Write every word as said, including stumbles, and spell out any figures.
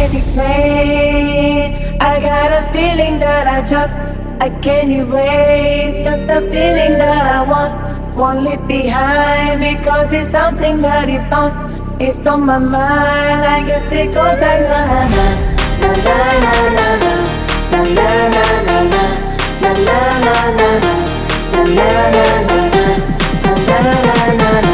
can't explain. I got a feeling that I just, I can't erase. Just a feeling that I want, won't leave behind. Because it's something that is on, it's on my mind. I guess it goes like la la la, la la la la la, la la la la la, la la la la la, la la la la la, la la la la.